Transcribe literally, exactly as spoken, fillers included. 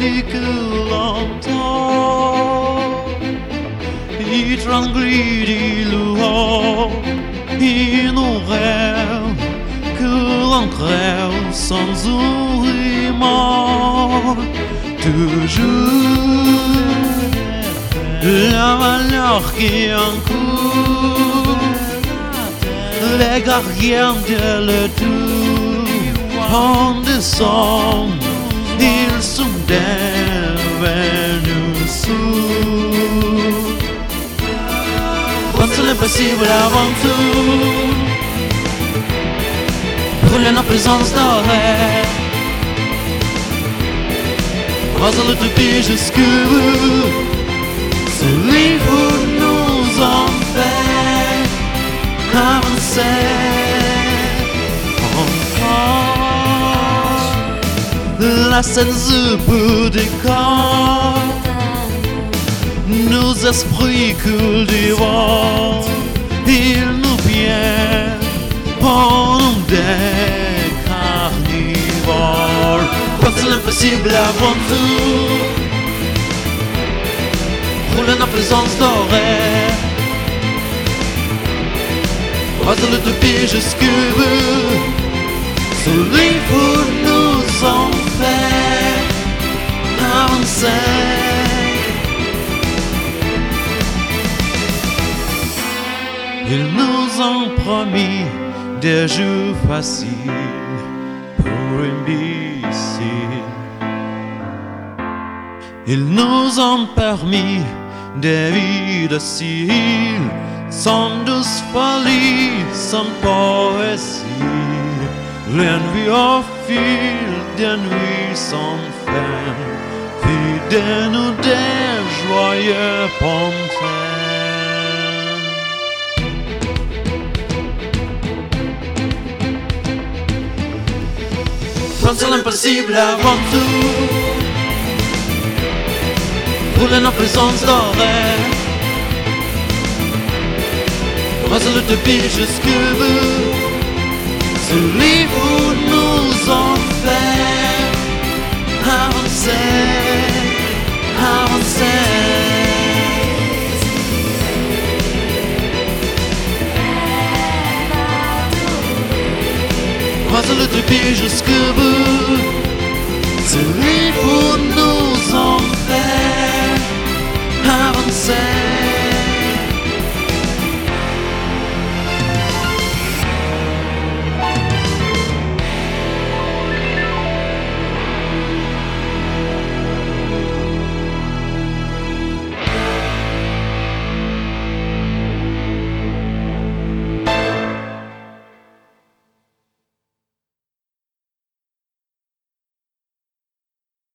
que l'entend, il tranquille l'eau, il nous rêve que l'on crève sans ouriment, toujours la valeur qui en court, les gardiens de le tout, en descend, ils sont devenus sourds. Pense l'impossible avant tout, brûler en présence d'horaire, croisant l'utopie jusqu'au bout. Ce livre nous en fait avancer encore. La scène au bout du corps, nos esprits coulent du vent, ils nous viennent en des carnivores. Pense l'impossible avant tout, roule en présence d'horaire, croise l'utopie jusqu'au bout. Ce livre nous en fait avancer. Ils nous ont promis des jours faciles pour imbéciles. Ils nous ont permis des vies dociles, sans douce folie, sans poésie, l'envie au fil des nuits sans fin, fidèles des joyeux pantins. Pense à l'impossible avant tout, brûler en présence d'horaire, croise l'utopie jusqu'au bout. Ce livre nous en fait avancer, avancer. Croise l'utopie jusqu'au bout. Ce livre nous en fait avancer.